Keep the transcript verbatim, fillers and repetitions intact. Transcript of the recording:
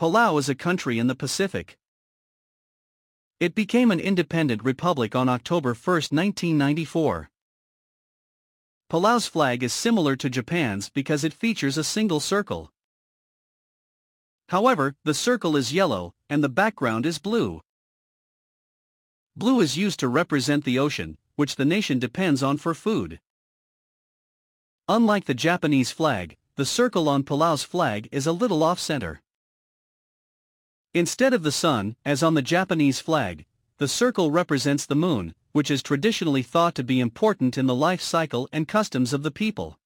Palau is a country in the Pacific. It became an independent republic on October first, nineteen ninety-four. Palau's flag is similar to Japan's because it features a single circle. However, the circle is yellow, and the background is blue. Blue is used to represent the ocean, which the nation depends on for food. Unlike the Japanese flag, the circle on Palau's flag is a little off-center. Instead of the sun, as on the Japanese flag, the circle represents the moon, which is traditionally thought to be important in the life cycle and customs of the people.